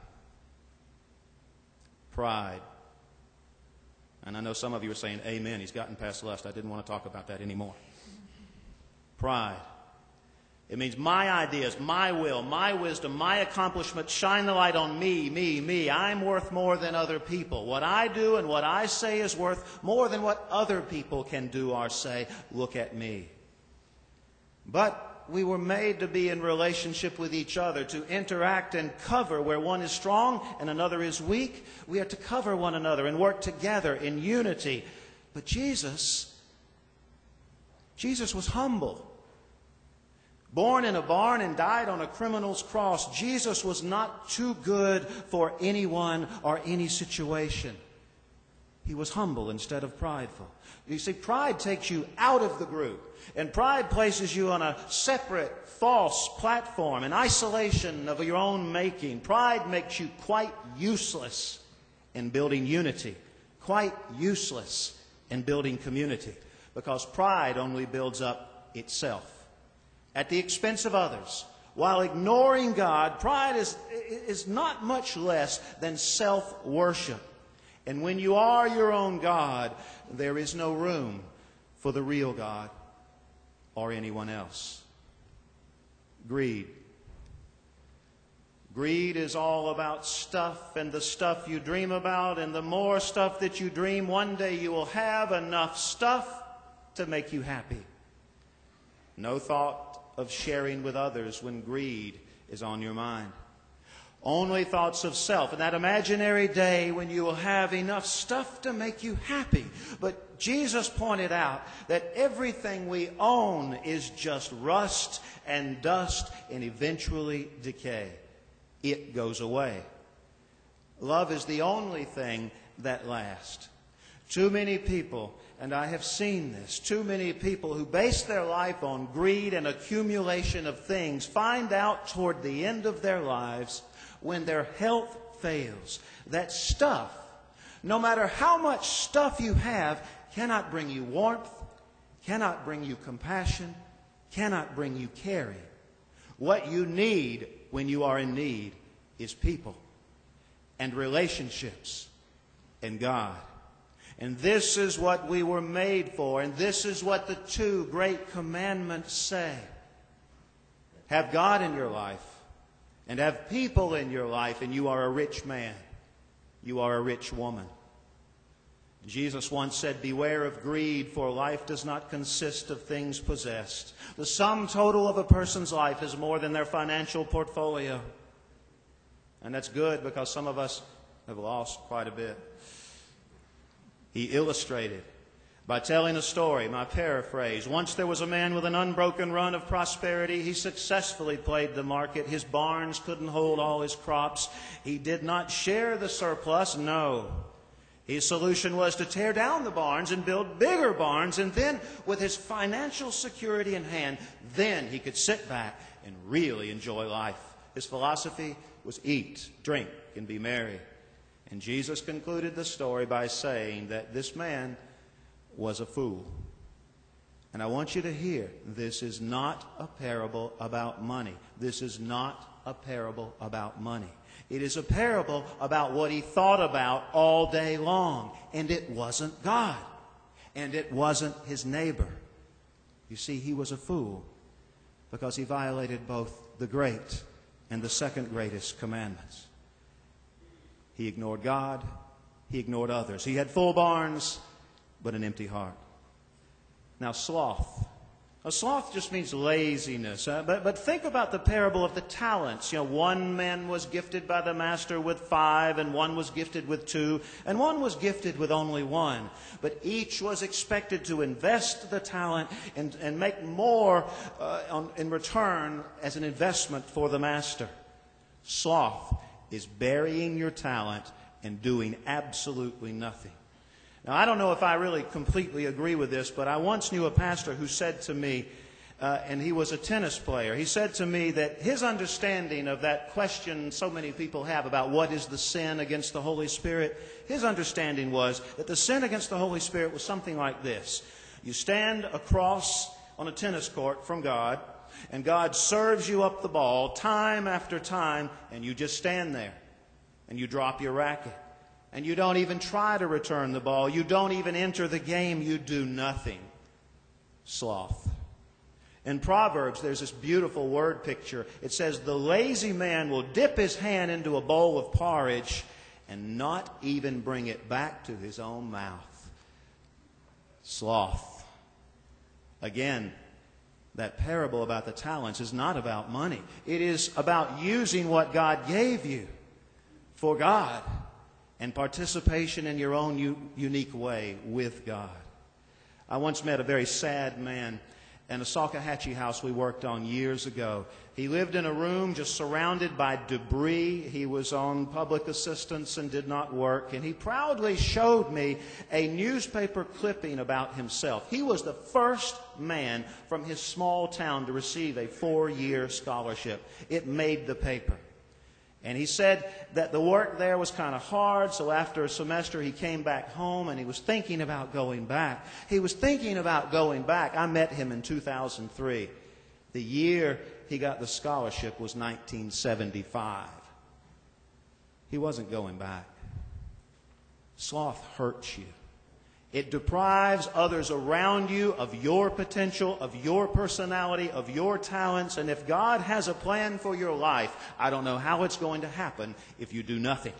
Pride. And I know some of you are saying, amen, he's gotten past lust. I didn't want to talk about that anymore. Pride. It means my ideas, my will, my wisdom, my accomplishments shine the light on me, me, me. I'm worth more than other people. What I do and what I say is worth more than what other people can do or say. Look at me. But we were made to be in relationship with each other, to interact and cover where one is strong and another is weak. We are to cover one another and work together in unity. But Jesus was humble. Born in a barn and died on a criminal's cross, Jesus was not too good for anyone or any situation. He was humble instead of prideful. You see, pride takes you out of the group. And pride places you on a separate, false platform, an isolation of your own making. Pride makes you quite useless in building unity, quite useless in building community, because pride only builds up itself at the expense of others. While ignoring God, pride is not much less than self-worship. And when you are your own God, there is no room for the real God or anyone else. Greed. Greed is all about stuff and the stuff you dream about, and the more stuff that you dream, one day you will have enough stuff to make you happy. No thought of sharing with others when greed is on your mind. Only thoughts of self and that imaginary day when you will have enough stuff to make you happy. But Jesus pointed out that everything we own is just rust and dust and eventually decay. It goes away. Love is the only thing that lasts. Too many people, and I have seen this, too many people who base their life on greed and accumulation of things find out toward the end of their lives, when their health fails, that stuff, no matter how much stuff you have, cannot bring you warmth, cannot bring you compassion, cannot bring you caring. What you need when you are in need is people and relationships and God. And this is what we were made for, and this is what the two great commandments say. Have God in your life, and have people in your life, and you are a rich man. You are a rich woman. Jesus once said, "Beware of greed, for life does not consist of things possessed." The sum total of a person's life is more than their financial portfolio. And that's good, because some of us have lost quite a bit. He illustrated by telling a story, my paraphrase. Once there was a man with an unbroken run of prosperity. He successfully played the market. His barns couldn't hold all his crops. He did not share the surplus, no. His solution was to tear down the barns and build bigger barns, and then, with his financial security in hand, then he could sit back and really enjoy life. His philosophy was eat, drink, and be merry. And Jesus concluded the story by saying that this man was a fool. And I want you to hear, this is not a parable about money. This is not a parable about money. It is a parable about what he thought about all day long. And it wasn't God. And it wasn't his neighbor. You see, he was a fool because he violated both the great and the second greatest commandments. He ignored God. He ignored others. He had full barns, but an empty heart. Now, sloth. A sloth just means laziness. But think about the parable of the talents. One man was gifted by the master with 5, and one was gifted with 2, and one was gifted with only 1. But each was expected to invest the talent and make more in return as an investment for the master. Sloth is burying your talent and doing absolutely nothing. Now, I don't know if I really completely agree with this, but I once knew a pastor who said to me, and he was a tennis player, he said to me that his understanding of that question so many people have about what is the sin against the Holy Spirit, his understanding was that the sin against the Holy Spirit was something like this. You stand across on a tennis court from God, and God serves you up the ball time after time, and you just stand there, and you drop your racket. And you don't even try to return the ball. You don't even enter the game. You do nothing. Sloth. In Proverbs, there's this beautiful word picture. It says, the lazy man will dip his hand into a bowl of porridge and not even bring it back to his own mouth. Sloth. Again, that parable about the talents is not about money. It is about using what God gave you for God and participation in your own unique way with God. I once met a very sad man in a Salkehatchie house we worked on years ago. He lived in a room just surrounded by debris. He was on public assistance and did not work. And he proudly showed me a newspaper clipping about himself. He was the first man from his small town to receive a 4-year scholarship. It made the paper. And he said that the work there was kind of hard, so after a semester he came back home and he was thinking about going back. I met him in 2003. The year he got the scholarship was 1975. He wasn't going back. Sloth hurts you. It deprives others around you of your potential, of your personality, of your talents. And if God has a plan for your life, I don't know how it's going to happen if you do nothing.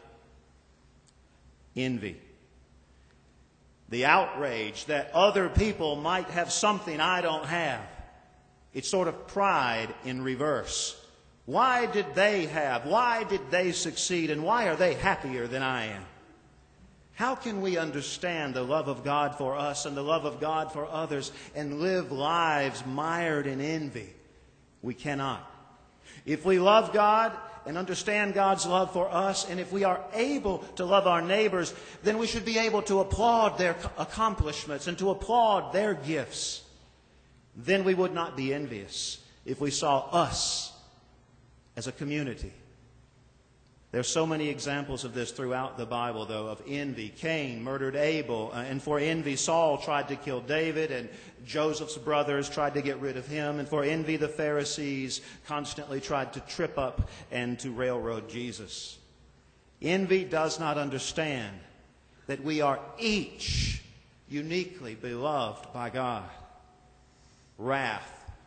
Envy. The outrage that other people might have something I don't have. It's sort of pride in reverse. Why did they have? Why did they succeed? And why are they happier than I am? How can we understand the love of God for us and the love of God for others and live lives mired in envy? We cannot. If we love God and understand God's love for us, and if we are able to love our neighbors, then we should be able to applaud their accomplishments and to applaud their gifts. Then we would not be envious if we saw us as a community. There's so many examples of this throughout the Bible, though, of envy. Cain murdered Abel, and for envy, Saul tried to kill David, and Joseph's brothers tried to get rid of him, and for envy, the Pharisees constantly tried to trip up and to railroad Jesus. Envy does not understand that we are each uniquely beloved by God. Wrath.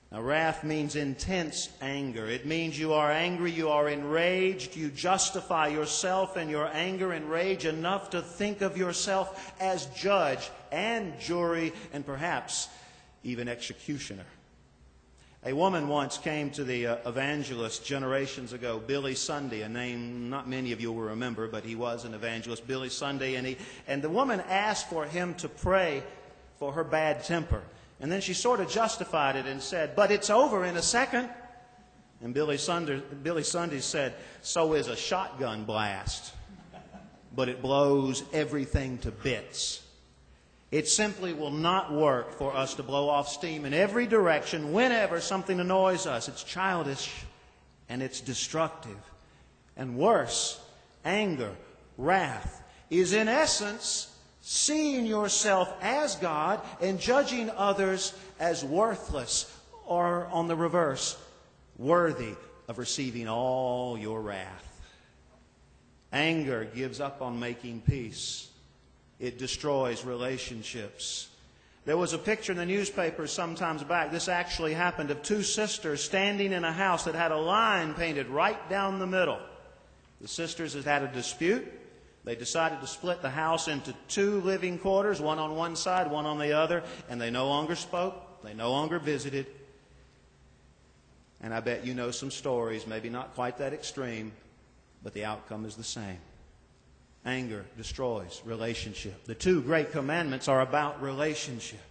Now, wrath means intense anger. It means you are angry, you are enraged, you justify yourself and your anger and rage enough to think of yourself as judge and jury and perhaps even executioner. A woman once came to the evangelist generations ago, Billy Sunday, a name not many of you will remember, but he was an evangelist, Billy Sunday, and the woman asked for him to pray for her bad temper. And then she sort of justified it and said, "But it's over in a second." And Billy Sunday said, "So is a shotgun blast, but it blows everything to bits." It simply will not work for us to blow off steam in every direction whenever something annoys us. It's childish and it's destructive. And worse, anger, wrath, is in essence seeing yourself as God and judging others as worthless, or on the reverse, worthy of receiving all your wrath. Anger gives up on making peace. It destroys relationships. There was a picture in the newspaper sometimes back, this actually happened, of two sisters standing in a house that had a line painted right down the middle. The sisters had had a dispute. They decided to split the house into two living quarters, one on one side, one on the other, and they no longer spoke, they no longer visited. And I bet you know some stories, maybe not quite that extreme, but the outcome is the same. Anger destroys relationship. The two great commandments are about relationship.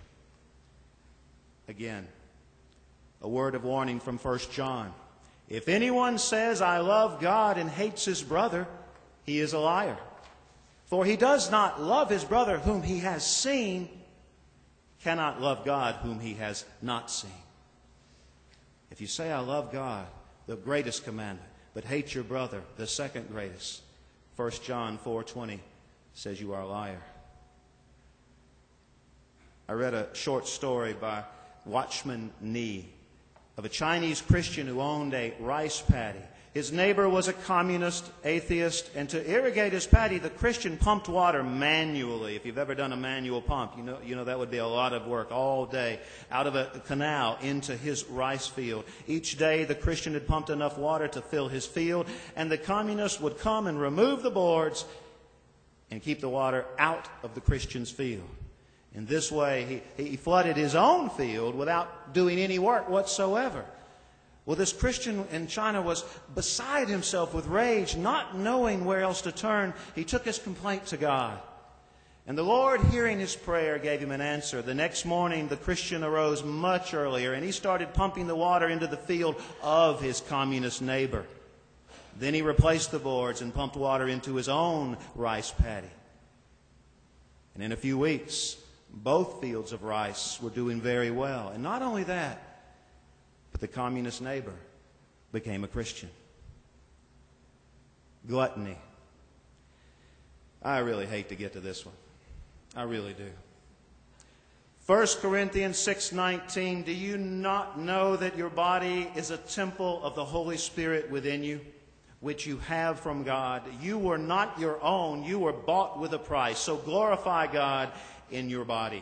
Again, a word of warning from 1 John. If anyone says, "I love God," and hates his brother, he is a liar. For he does not love his brother whom he has seen, cannot love God whom he has not seen. If you say, "I love God," the greatest commandment, but hate your brother, the second greatest, 1 John 4:20 says you are a liar. I read a short story by Watchman Nee of a Chinese Christian who owned a rice paddy. His neighbor was a communist, atheist, and to irrigate his paddy, the Christian pumped water manually. If you've ever done a manual pump, you know that would be a lot of work all day out of a canal into his rice field. Each day, the Christian had pumped enough water to fill his field, and the communist would come and remove the boards and keep the water out of the Christian's field. In this way, he flooded his own field without doing any work whatsoever. Well, this Christian in China was beside himself with rage, not knowing where else to turn. He took his complaint to God. And the Lord, hearing his prayer, gave him an answer. The next morning, the Christian arose much earlier, and he started pumping the water into the field of his communist neighbor. Then he replaced the boards and pumped water into his own rice paddy. And in a few weeks, both fields of rice were doing very well. And not only that, but the communist neighbor became a Christian. Gluttony. I really hate to get to this one. I really do. 1 Corinthians 6:19, do you not know that your body is a temple of the Holy Spirit within you, which you have from God? You were not your own. You were bought with a price. So glorify God in your body.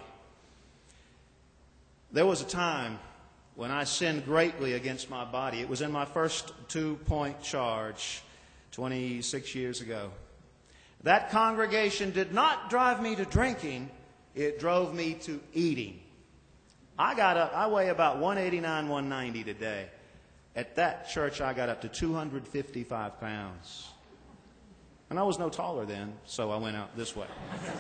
There was a time when I sinned greatly against my body. It was in my first 2-point charge 26 years ago. That congregation did not drive me to drinking. It drove me to eating. I weigh about 189, 190 today. At that church, I got up to 255 pounds. And I was no taller then, so I went out this way.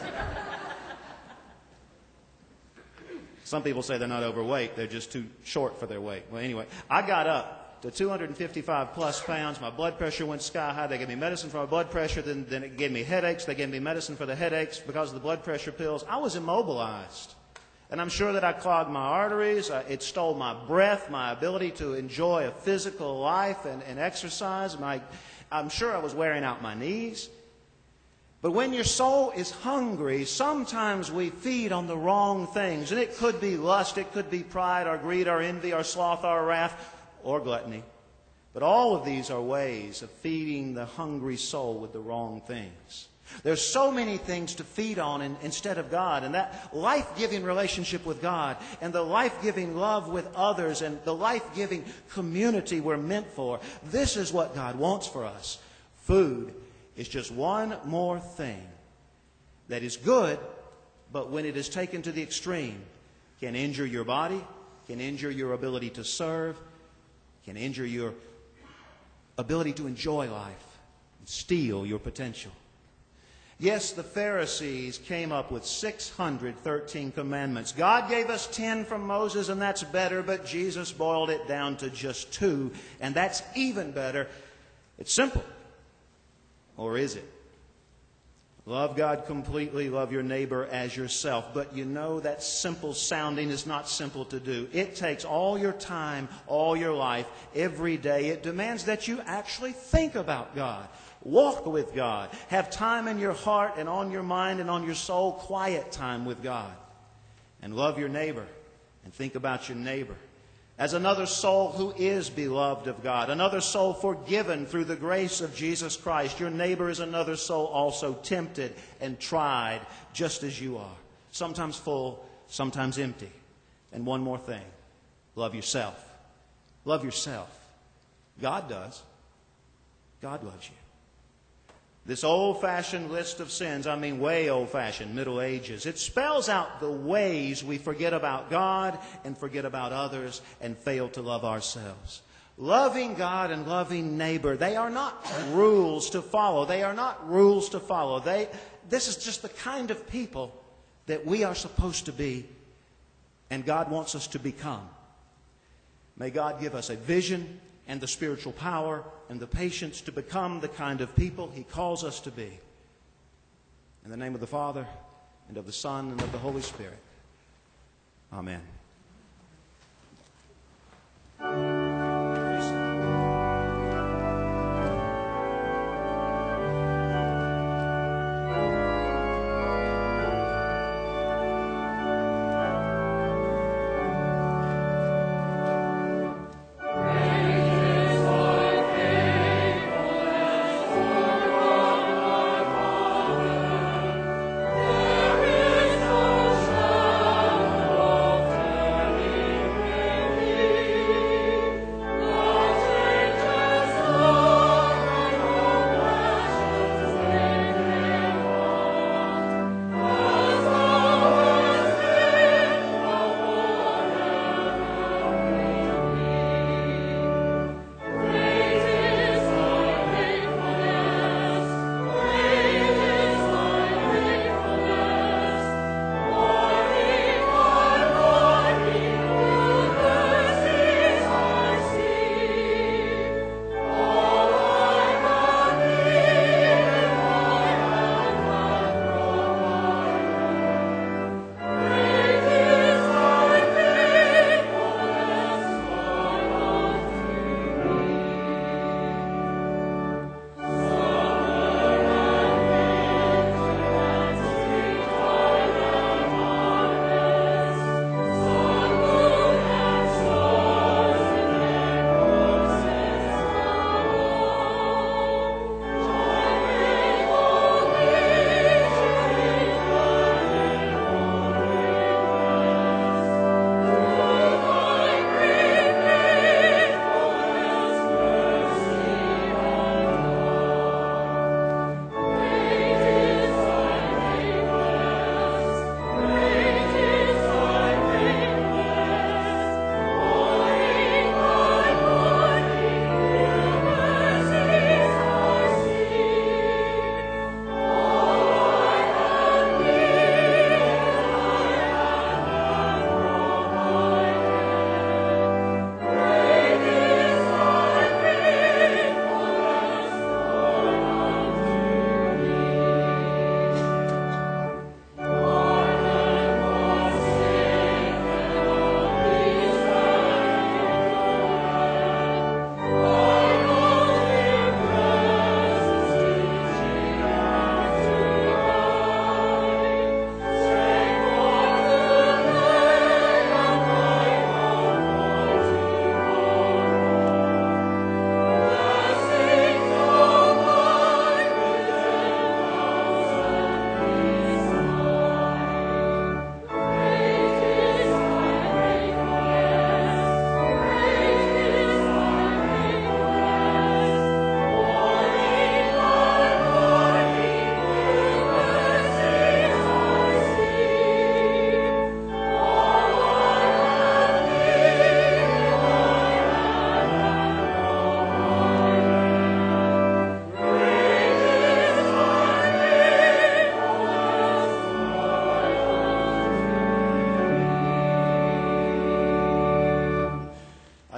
Some people say they're not overweight, they're just too short for their weight. Well, anyway, I got up to 255 plus pounds. My blood pressure went sky high. They gave me medicine for my blood pressure. Then it gave me headaches. They gave me medicine for the headaches because of the blood pressure pills. I was immobilized. And I'm sure that I clogged my arteries. It stole my breath, my ability to enjoy a physical life and exercise. I'm sure I was wearing out my knees. But when your soul is hungry, sometimes we feed on the wrong things. And it could be lust, it could be pride, or greed, or envy, or sloth, or wrath, or gluttony. But all of these are ways of feeding the hungry soul with the wrong things. There's so many things to feed on instead of God. And that life-giving relationship with God and the life-giving love with others and the life-giving community we're meant for, this is what God wants for us. Food is just one more thing that is good, but when it is taken to the extreme, can injure your body, can injure your ability to serve, can injure your ability to enjoy life, and steal your potential. Yes, the Pharisees came up with 613 commandments. God gave us 10 from Moses, and that's better, but Jesus boiled it down to just 2, and that's even better. It's simple. Or is it? Love God completely, love your neighbor as yourself. But you know that simple sounding is not simple to do. It takes all your time, all your life, every day. It demands that you actually think about God. Walk with God. Have time in your heart and on your mind and on your soul, quiet time with God. And love your neighbor and think about your neighbor as another soul who is beloved of God, another soul forgiven through the grace of Jesus Christ. Your neighbor is another soul also tempted and tried just as you are. Sometimes full, sometimes empty. And one more thing. Love yourself. Love yourself. God does. God loves you. This old-fashioned list of sins, I mean way old-fashioned, Middle Ages, it spells out the ways we forget about God and forget about others and fail to love ourselves. Loving God and loving neighbor, they are not rules to follow. They are not rules to follow. This is just the kind of people that we are supposed to be and God wants us to become. May God give us a vision and the spiritual power and the patience to become the kind of people He calls us to be. In the name of the Father, and of the Son, and of the Holy Spirit. Amen.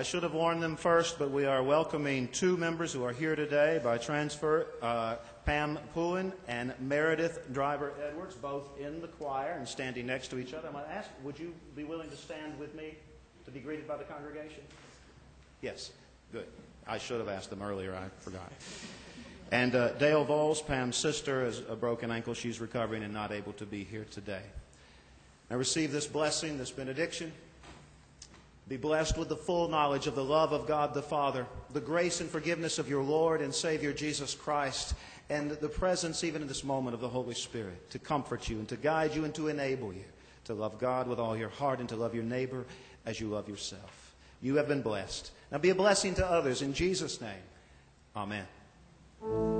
should have warned them first, but we are welcoming two members who are here today by transfer, Pam Pullen and Meredith Driver Edwards, both in the choir and standing next to each other. I'm going to ask, would you be willing to stand with me to be greeted by the congregation? Yes, good. I should have asked them earlier. I forgot. And Dale Voles, Pam's sister, has a broken ankle. She's recovering and not able to be here today. Now receive this blessing, this benediction. Be blessed with the full knowledge of the love of God the Father, the grace and forgiveness of your Lord and Savior Jesus Christ, and the presence even in this moment of the Holy Spirit to comfort you and to guide you and to enable you to love God with all your heart and to love your neighbor as you love yourself. You have been blessed. Now be a blessing to others in Jesus' name. Amen.